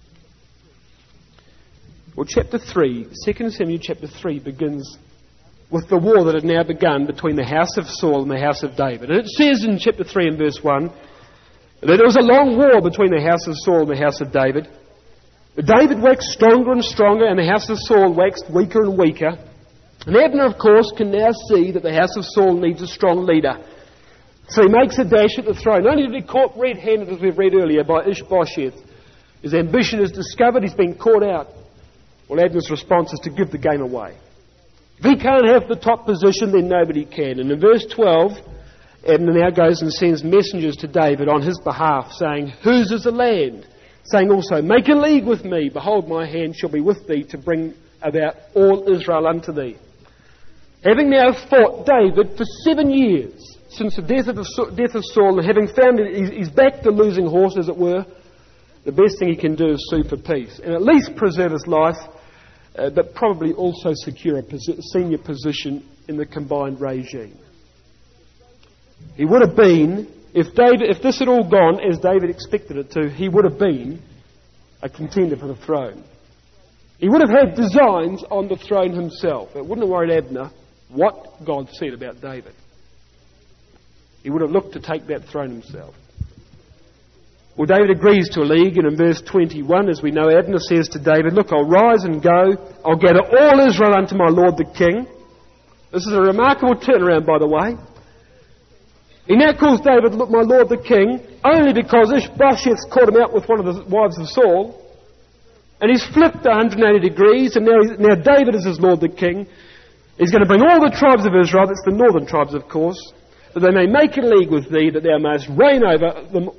Well, chapter 3, 2 Samuel chapter 3 begins with the war that had now begun between the house of Saul and the house of David. And it says in chapter 3 and verse 1 that there was a long war between the house of Saul and the house of David. But David waxed stronger and stronger, and the house of Saul waxed weaker and weaker. And Abner, of course, can now see that the house of Saul needs a strong leader. So he makes a dash at the throne. Not only did he be caught red-handed, as we've read earlier, by Ishbosheth. His ambition is discovered, he's been caught out. Well, Abner's response is to give the game away. If he can't have the top position, then nobody can. And in verse 12, Abner now goes and sends messengers to David on his behalf, saying, "Whose is the land?" Saying also, "Make a league with me. Behold, my hand shall be with thee to bring about all Israel unto thee." Having now fought David for 7 years, since the death of Saul, and having found he's back to losing horse, as it were, the best thing he can do is sue for peace, and at least preserve his life, but probably also secure a senior position in the combined regime. He would have been, if this had all gone as David expected it to, he would have been a contender for the throne. He would have had designs on the throne himself. It wouldn't have worried Abner what God said about David. he would have looked to take that throne himself. Well, David agrees to a league, and in verse 21, as we know, Abner says to David, "Look, I'll rise and go. I'll gather all Israel unto my lord the king." This is a remarkable turnaround, by the way. He now calls David, "Look, my lord the king," only because Ishbosheth's caught him out with one of the wives of Saul. And he's flipped 180 degrees, and now David is his lord the king. He's going to bring all the tribes of Israel, that's the northern tribes, of course, that they may make a league with thee, that thou mayest reign over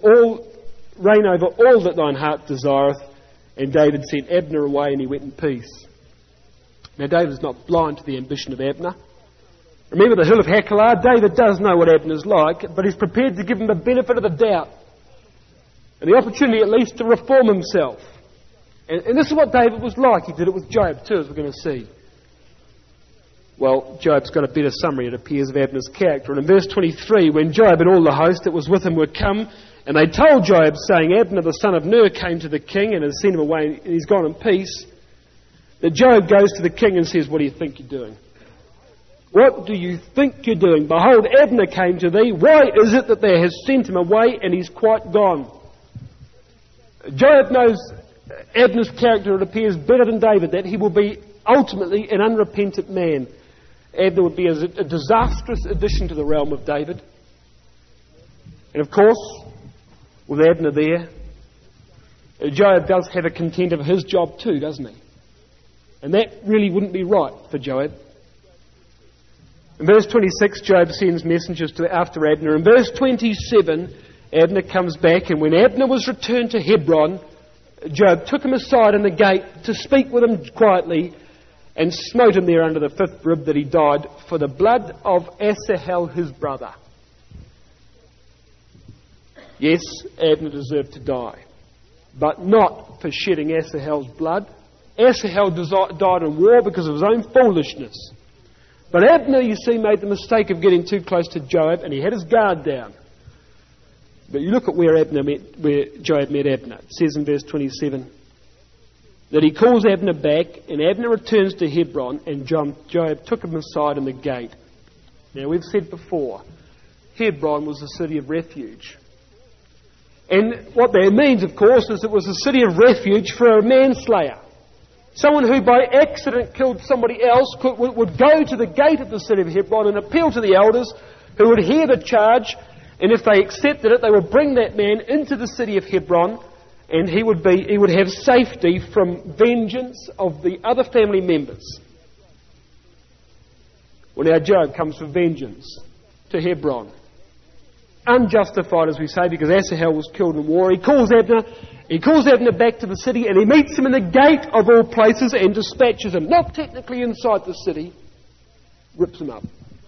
all that thine heart desireth. And David sent Abner away, and he went in peace. Now, David's not blind to the ambition of Abner. Remember the hill of Hachilah? David does know what Abner's like, but he's prepared to give him the benefit of the doubt and the opportunity at least to reform himself. And this is what David was like. He did it with Joab too, as we're going to see. Well, Joab's got a better summary, it appears, of Abner's character. And in verse 23, when Joab and all the host that was with him were come, and they told Joab, saying, "Abner the son of Ner came to the king and has sent him away, and he's gone in peace," that Joab goes to the king and says, "What do you think you're doing? What do you think you're doing? Behold, Abner came to thee. Why is it that thou hast sent him away, and he's quite gone?" Joab knows Abner's character, it appears, better than David, that he will be ultimately an unrepentant man. Abner would be a disastrous addition to the realm of David. And of course, with Abner there, Joab does have a content of his job too, doesn't he? And that really wouldn't be right for Joab. In verse 26, Joab sends messengers after Abner. In verse 27, Abner comes back, and when Abner was returned to Hebron, Joab took him aside in the gate to speak with him quietly, and smote him there under the fifth rib, that he died for the blood of Asahel his brother. Yes, Abner deserved to die, but not for shedding Asahel's blood. Asahel died in war because of his own foolishness. But Abner, you see, made the mistake of getting too close to Joab, and he had his guard down. But you look at where Joab met Abner. It says in verse 27 that he calls Abner back, and Abner returns to Hebron, and Joab took him aside in the gate. Now, we've said before, Hebron was a city of refuge. And what that means, of course, is it was a city of refuge for a manslayer. Someone who by accident killed somebody else would go to the gate of the city of Hebron and appeal to the elders, who would hear the charge, and if they accepted it, they would bring that man into the city of Hebron, and he would have safety from vengeance of the other family members. Well, now Joab comes for vengeance to Hebron. Unjustified, as we say, because Asahel was killed in war. He calls Abner back to the city, and he meets him in the gate of all places and dispatches him. Not technically inside the city. Rips him up.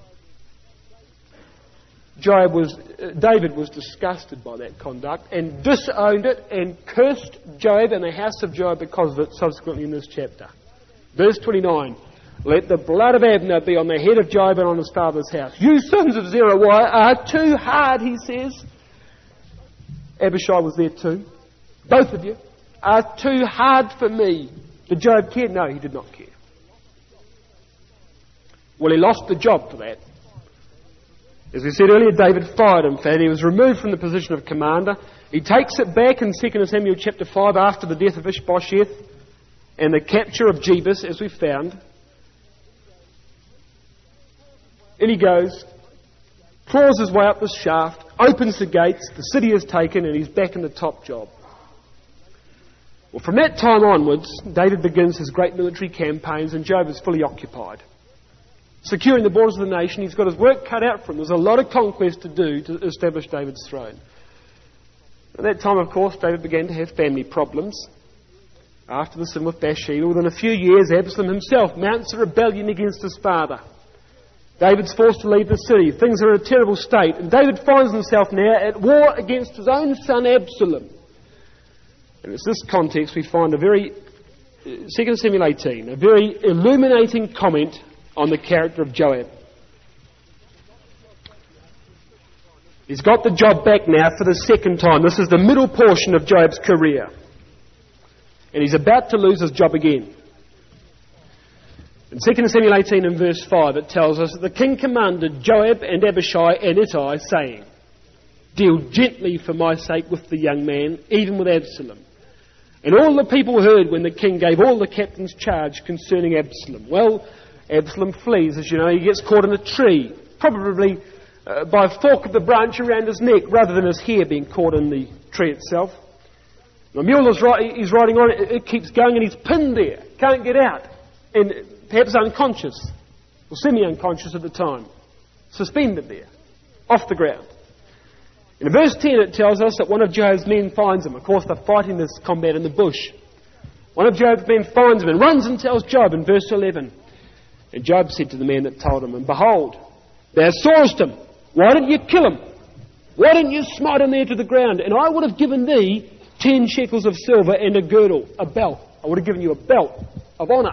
David was disgusted by that conduct and disowned it and cursed Joab and the house of Joab because of it subsequently in this chapter. Verse 29, "Let the blood of Abner be on the head of Joab and on his father's house. You sons of Zeruiah are too hard," he says. Abishai was there too. Both of you are too hard for me. Did Joab care? No, he did not care. Well, he lost the job for that. As we said earlier, David fired him for that. He was removed from the position of commander. He takes it back in 2 Samuel chapter 5 after the death of Ishbosheth and the capture of Jebus, as we found. And he goes, claws his way up the shaft, opens the gates, the city is taken, and he's back in the top job. Well, from that time onwards, David begins his great military campaigns, and Joab is fully occupied. Securing the borders of the nation, he's got his work cut out for him. There's a lot of conquest to do to establish David's throne. At that time, of course, David began to have family problems. After the sin with Bathsheba, within a few years, Absalom himself mounts a rebellion against his father. David's forced to leave the city. Things are in a terrible state, and David finds himself now at war against his own son Absalom. And it's this context we find 2 Samuel 18, a very illuminating comment on the character of Joab. He's got the job back now for the second time. This is the middle portion of Joab's career. And he's about to lose his job again. In 2 Samuel 18 and verse 5, it tells us that the king commanded Joab and Abishai and Ittai, saying, "Deal gently for my sake with the young man, even with Absalom." And all the people heard when the king gave all the captains charge concerning Absalom. Well, Absalom flees, as you know. He gets caught in a tree, probably by a fork of the branch around his neck, rather than his hair being caught in the tree itself. The mule he's riding on, it keeps going, and he's pinned there, can't get out, and perhaps unconscious, or semi-unconscious at the time, suspended there, off the ground. In verse 10 it tells us that one of Joab's men finds him. Of course, they're fighting this combat in the bush. One of Joab's men finds him and runs and tells Joab in verse 11. And Joab said to the man that told him, "And behold, thou sawest him. Why didn't you kill him? Why didn't you smite him there to the ground? And I would have given thee 10 shekels of silver and a girdle, a belt. I would have given you a belt of honour."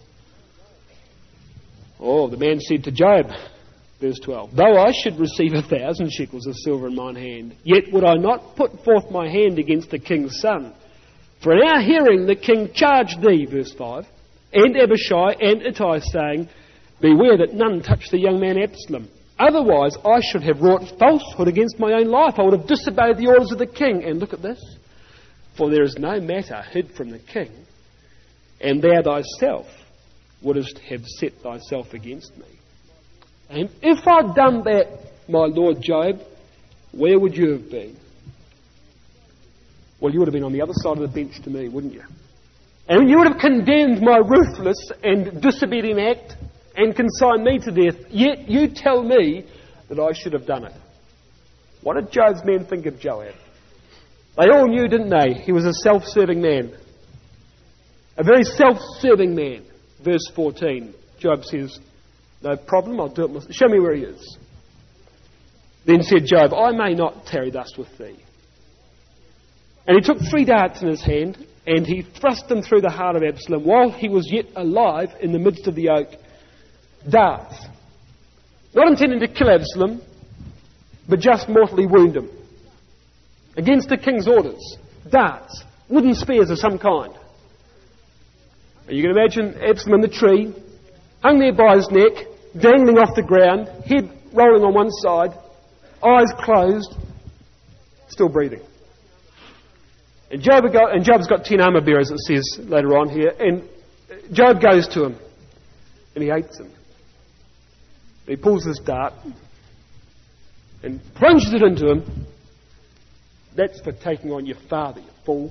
Oh, the man said to Joab, verse 12, "Though I should receive 1,000 shekels of silver in mine hand, yet would I not put forth my hand against the king's son. For in our hearing the king charged thee," verse 5, "and Abishai and Ittai, saying, Beware that none touch the young man Absalom. Otherwise I should have wrought falsehood against my own life. I would have disobeyed the orders of the king." And look at this. "For there is no matter hid from the king, and thou thyself wouldst have set thyself against me." And if I'd done that, my lord Joab, where would you have been? Well, you would have been on the other side of the bench to me, wouldn't you? And you would have condemned my ruthless and disobedient act and consigned me to death. Yet you tell me that I should have done it. What did Joab's men think of Joab? They all knew, didn't they? He was a self-serving man. A very self-serving man. Verse 14, Joab says, "No problem, I'll do it myself. Show me where he is." Then said Joab, "I may not tarry thus with thee." And he took 3 darts in his hand, and he thrust them through the heart of Absalom while he was yet alive in the midst of the oak. Darts. Not intending to kill Absalom, but just mortally wound him. Against the king's orders. Darts. Wooden spears of some kind. You can imagine Absalom in the tree, hung there by his neck, dangling off the ground, head rolling on one side, eyes closed, still breathing. And Joab's got 10 armour bearers, it says later on here, and Joab goes to him, and he hates him. And he pulls his dart and plunges it into him. "That's for taking on your father, you fool.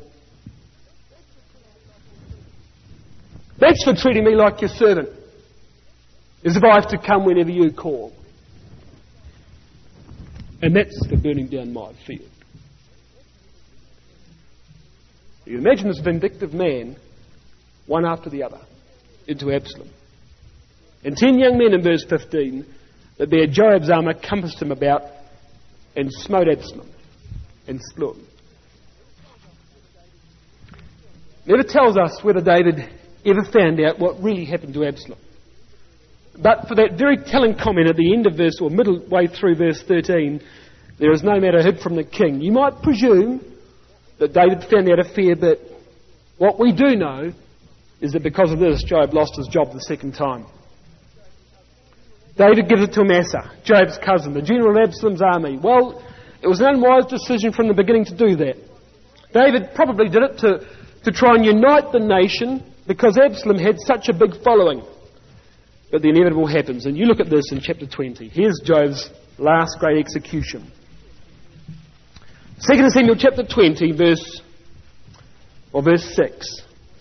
That's for treating me like your servant, as if I have to come whenever you call. And that's for burning down my field." You can imagine this vindictive man, one after the other, into Absalom. And 10 young men in verse 15 that bear Joab's armour compassed him about and smote Absalom and slew him. Never tells us whether David ever found out what really happened to Absalom. But for that very telling comment at the end of verse, or middle way through verse 13, "There is no matter hid from the king," you might presume that David found out a fair bit. What we do know is that because of this, Joab lost his job the second time. David gives it to Amasa, Joab's cousin, the general of Absalom's army. Well, it was an unwise decision from the beginning to do that. David probably did it to try and unite the nation because Absalom had such a big following. But the inevitable happens. And you look at this in chapter 20. Here's Joab's last great execution. 2 Samuel chapter 20, verse 6.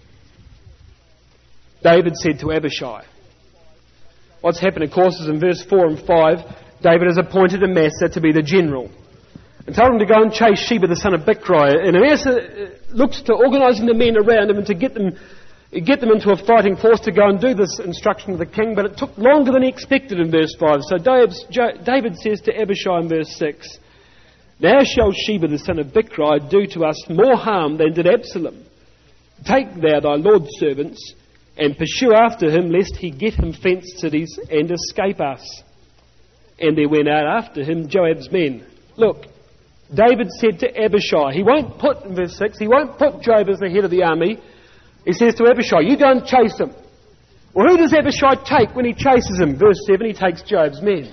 David said to Abishai. What's happened, of course, is in verse 4 and 5, David has appointed Amasa to be the general and told him to go and chase Sheba the son of Bichri. And Amasa looks to organising the men around him and to get them into a fighting force to go and do this instruction of the king, but it took longer than he expected in verse 5. So David says to Abishai in verse 6, "Now shall Sheba the son of Bichri do to us more harm than did Absalom. Take thou thy lord's servants and pursue after him, lest he get him fenced cities and escape us." And there went out after him Joab's men. Look, David said to Abishai, in verse 6, he won't put Joab as the head of the army. He says to Abishai, "You go and chase him. Well, who does Abishai take when he chases him? Verse 7, he takes Joab's men.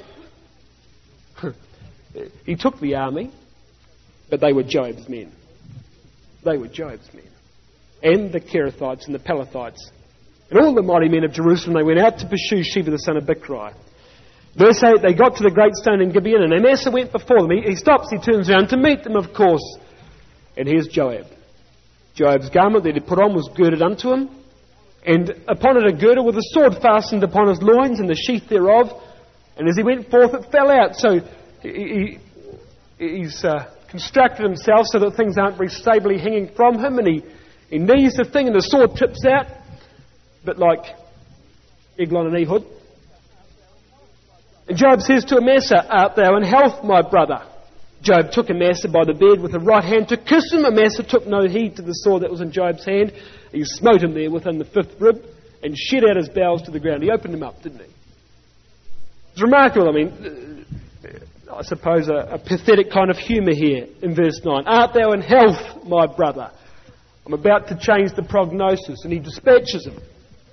He took the army, but they were Joab's men. They were Joab's men. And the Kerethites and the Pelethites. And all the mighty men of Jerusalem, they went out to pursue Sheba the son of Bichri. Verse 8, they got to the great stone in Gibeon, and Amasa went before them. He stops, he turns around to meet them, of course. And here's Joab. Joab's garment that he put on was girded unto him, and upon it a girdle with a sword fastened upon his loins and the sheath thereof. And as he went forth, it fell out. So he's constructed himself so that things aren't very stably hanging from him, and he knees the thing and the sword tips out, a bit like Eglon and Ehud. And Joab says to Amasa, art thou in health, my brother? Joab took Amasa by the beard with the right hand to kiss him. Amasa took no heed to the sword that was in Joab's hand. He smote him there within the fifth rib and shed out his bowels to the ground. He opened him up, didn't he? It's remarkable. I mean, I suppose a pathetic kind of humour here in verse 9. Art thou in health, my brother? I'm about to change the prognosis. And he dispatches him.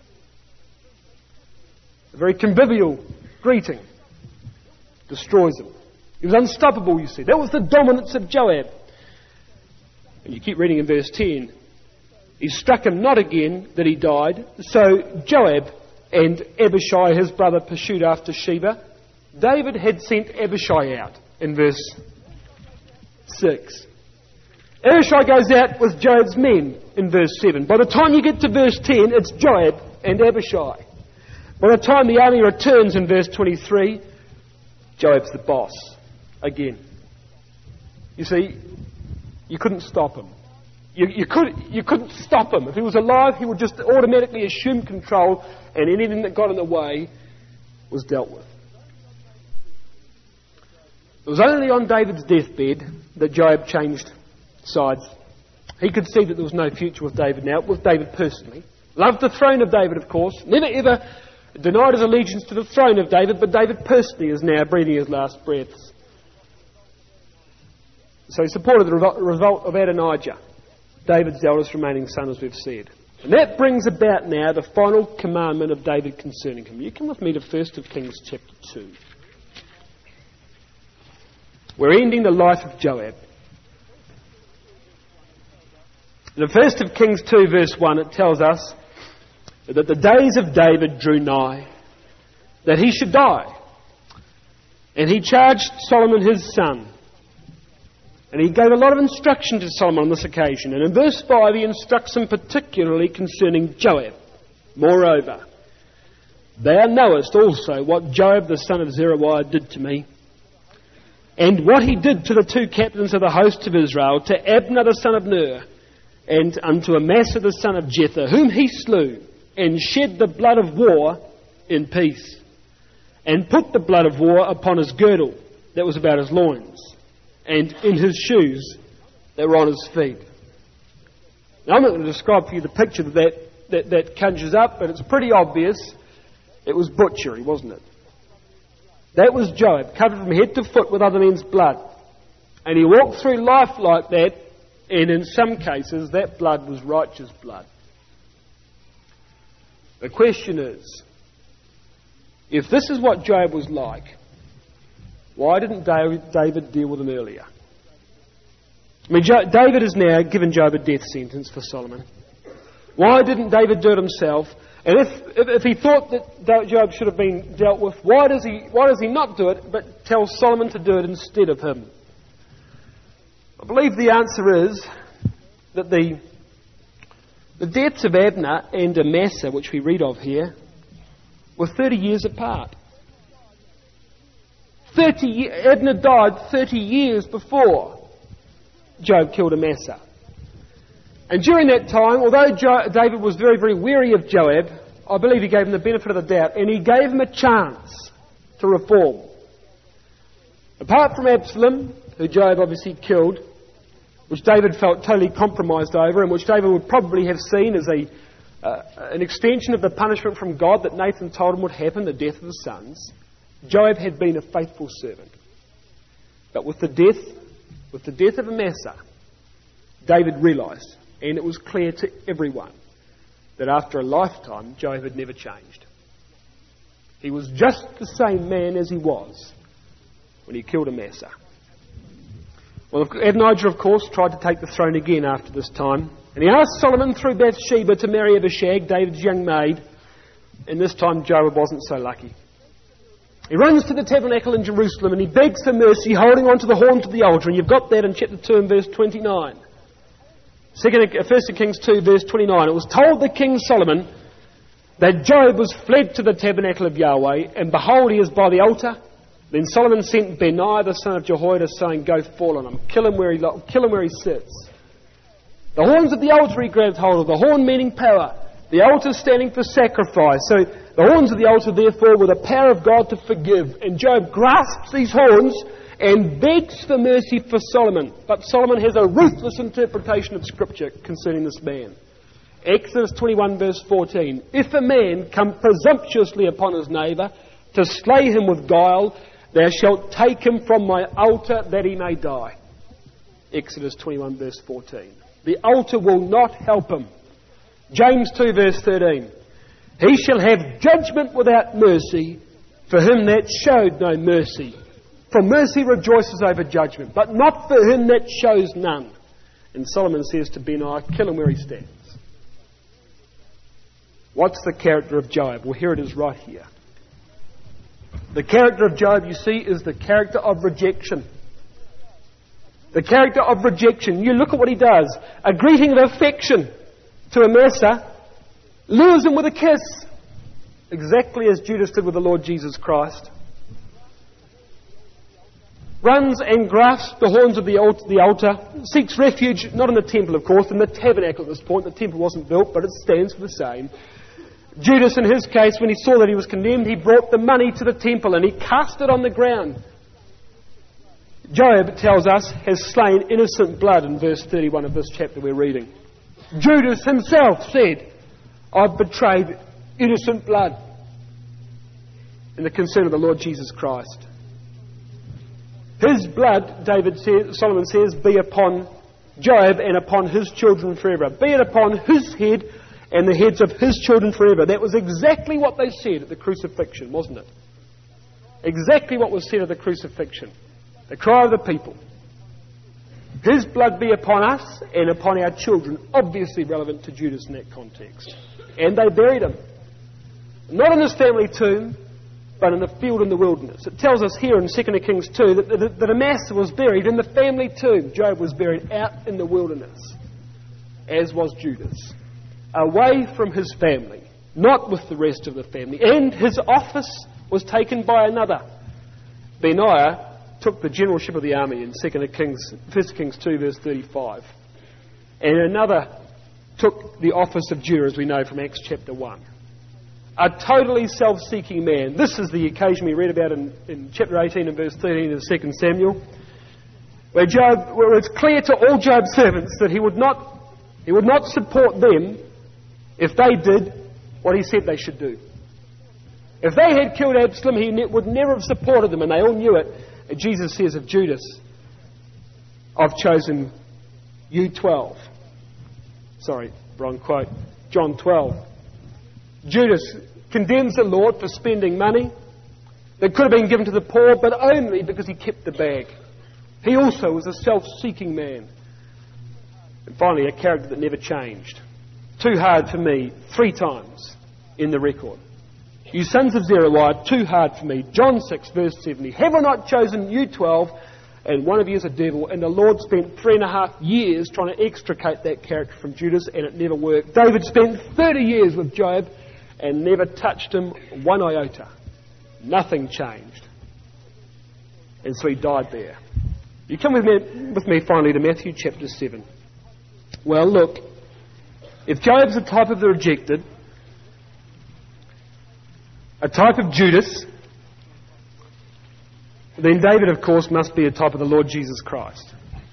A very convivial greeting. Destroys him. He was unstoppable, you see. That was the dominance of Joab. And you keep reading in verse 10. He struck him not again that he died. So Joab and Abishai, his brother, pursued after Sheba. David had sent Abishai out in verse 6. Abishai goes out with Joab's men in verse 7. By the time you get to verse 10, it's Joab and Abishai. By the time the army returns in verse 23, Joab's the boss again. You see, you couldn't stop him. You couldn't stop him. If he was alive, he would just automatically assume control, and anything that got in the way was dealt with. It was only on David's deathbed that Joab changed sides. He could see that there was no future with David now, with David personally. Loved the throne of David, of course. Never ever denied his allegiance to the throne of David, but David personally is now breathing his last breaths. So he supported the revolt of Adonijah, David's eldest remaining son, as we've said. And that brings about now the final commandment of David concerning him. You come with me to 1 Kings chapter 2. We're ending the life of Joab. In 1 Kings 2 verse 1 it tells us that the days of David drew nigh, that he should die. And he charged Solomon his son. And he gave a lot of instruction to Solomon on this occasion. And in verse 5 he instructs him particularly concerning Joab. Moreover, thou knowest also what Joab the son of Zeruiah did to me, and what he did to the two captains of the host of Israel, to Abner the son of Ner, and unto Amasa the son of Jether, whom he slew, and shed the blood of war in peace, and put the blood of war upon his girdle that was about his loins, and in his shoes that were on his feet. Now I'm not going to describe for you the picture that conjures up, but it's pretty obvious. It was butchery, wasn't it? That was Joab, covered from head to foot with other men's blood. And he walked through life like that, and in some cases that blood was righteous blood. The question is, if this is what Joab was like, why didn't David deal with him earlier? I mean, David has now given Joab a death sentence for Solomon. Why didn't David do it himself? And if he thought that Joab should have been dealt with, why does he not do it, but tell Solomon to do it instead of him? I believe the answer is that the deaths of Abner and Amasa, which we read of here, were 30 years apart. Abner died 30 years before Joab killed Amasa. And during that time, although David was very, very weary of Joab, I believe he gave him the benefit of the doubt, and he gave him a chance to reform. Apart from Absalom, who Joab obviously killed, which David felt totally compromised over, and which David would probably have seen as an extension of the punishment from God that Nathan told him would happen, the death of his sons, Joab had been a faithful servant. But with the death of Amasa, David realised, and it was clear to everyone, that after a lifetime, Job had never changed. He was just the same man as he was when he killed Amasa. Well, Adonijah, of course, tried to take the throne again after this time. And he asked Solomon through Bathsheba to marry Abishag, David's young maid. And this time Joab wasn't so lucky. He runs to the tabernacle in Jerusalem and he begs for mercy, holding on to the horns of the altar. And you've got that in chapter 2 and verse 29. 1 Kings 2 verse 29. It was told to King Solomon that Job was fled to the tabernacle of Yahweh, and behold, he is by the altar. Then Solomon sent Benaiah the son of Jehoiada, saying, Go fall on him, kill him where he sits. The horns of the altar he grabbed hold of, the horn meaning power, the altar standing for sacrifice. So the horns of the altar, therefore, were the power of God to forgive. And Job grasps these horns and begs for mercy for Solomon. But Solomon has a ruthless interpretation of Scripture concerning this man. Exodus 21 verse 14. If a man come presumptuously upon his neighbour to slay him with guile, thou shalt take him from my altar that he may die. Exodus 21 verse 14. The altar will not help him. James 2 verse 13. He shall have judgment without mercy for him that showed no mercy. For mercy rejoices over judgment, but not for him that shows none. And Solomon says to Benaiah, kill him where he stands. What's the character of Job? Well, here it is right here. The character of Job, you see, is the character of rejection. The character of rejection. You look at what he does. A greeting of affection to Amasa, lures him with a kiss. Exactly as Judas did with the Lord Jesus Christ. Runs and grasps the horns of the altar, seeks refuge, not in the temple, of course, in the tabernacle at this point. The temple wasn't built, but it stands for the same. Judas, in his case, when he saw that he was condemned, he brought the money to the temple and he cast it on the ground. Job, it tells us, has slain innocent blood in verse 31 of this chapter we're reading. Judas himself said, I've betrayed innocent blood in the concern of the Lord Jesus Christ. His blood, Solomon says, be upon Job and upon his children forever. Be it upon his head and the heads of his children forever. That was exactly what they said at the crucifixion, wasn't it? Exactly what was said at the crucifixion. The cry of the people. His blood be upon us and upon our children. Obviously relevant to Judas in that context. And they buried him. Not in his family tomb, but in a field in the wilderness. It tells us here in 2 Kings 2 that Amasa was buried in the family tomb. Job was buried out in the wilderness, as was Judas. Away from his family, not with the rest of the family. And his office was taken by another. Benaiah took the generalship of the army in 1 Kings 2 verse 35. And another took the office of juror, as we know from Acts chapter 1. A totally self-seeking man. This is the occasion we read about in chapter 18 and verse 13 of 2 Samuel, where it's clear to all Job's servants that he would not support them if they did what he said they should do. If they had killed Absalom, he would never have supported them, and they all knew it. And Jesus says of Judas, I've chosen you 12. Sorry, wrong quote. John 12. Judas condemns the Lord for spending money that could have been given to the poor, but only because he kept the bag. He also was a self-seeking man. And finally, a character that never changed. Too hard for me, 3 times in the record. You sons of Zeruiah, too hard for me. John 6 verse 70. Have I not chosen you 12, and one of you is a devil? And the Lord spent 3.5 years trying to extricate that character from Judas, and it never worked. David spent 30 years with Job and never touched him 1 iota. Nothing changed. And so he died there. You come with me finally to Matthew chapter 7. Well, look, if Job's a type of the rejected, a type of Judas, then David, of course, must be a type of the Lord Jesus Christ.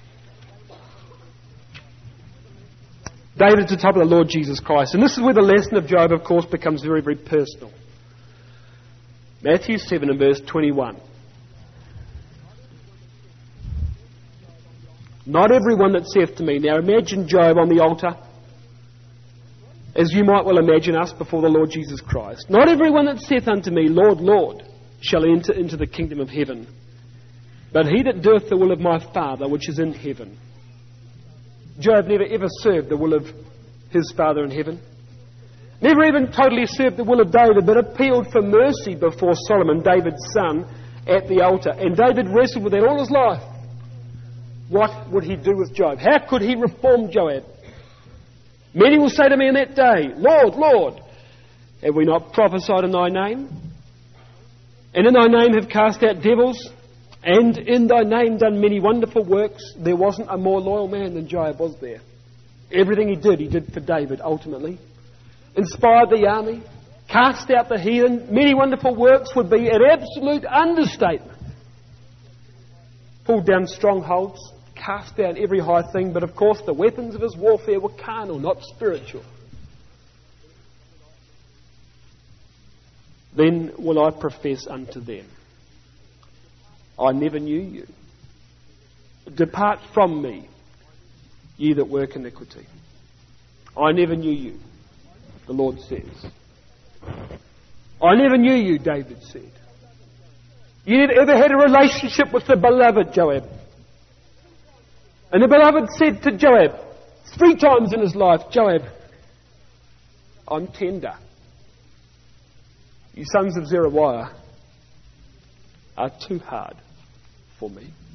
David's a type of the Lord Jesus Christ. And this is where the lesson of Job, of course, becomes very, very personal. Matthew 7 and verse 21. Not everyone that saith to me. Now imagine Job on the altar. as you might well imagine us before the Lord Jesus Christ. Not everyone that saith unto me, Lord, Lord, shall enter into the kingdom of heaven, but he that doeth the will of my Father which is in heaven. Joab never ever served the will of his Father in heaven. Never even totally served the will of David, but appealed for mercy before Solomon, David's son, at the altar. And David wrestled with that all his life. What would he do with Joab? How could he reform Joab? Many will say to me in that day, Lord, Lord, have we not prophesied in thy name? And in thy name have cast out devils? And in thy name done many wonderful works? There wasn't a more loyal man than Joab, was there? Everything he did for David, ultimately. Inspired the army, cast out the heathen. Many wonderful works would be an absolute understatement. Pulled down strongholds, cast down every high thing, but of course the weapons of his warfare were carnal, not spiritual. Then will I profess unto them, I never knew you. Depart from me, ye that work iniquity. I never knew you, the Lord says. I never knew you, David said. You never ever had a relationship with the beloved Joab. And the beloved said to Joab, 3 times in his life, Joab, I'm tender. You sons of Zeruiah are too hard for me.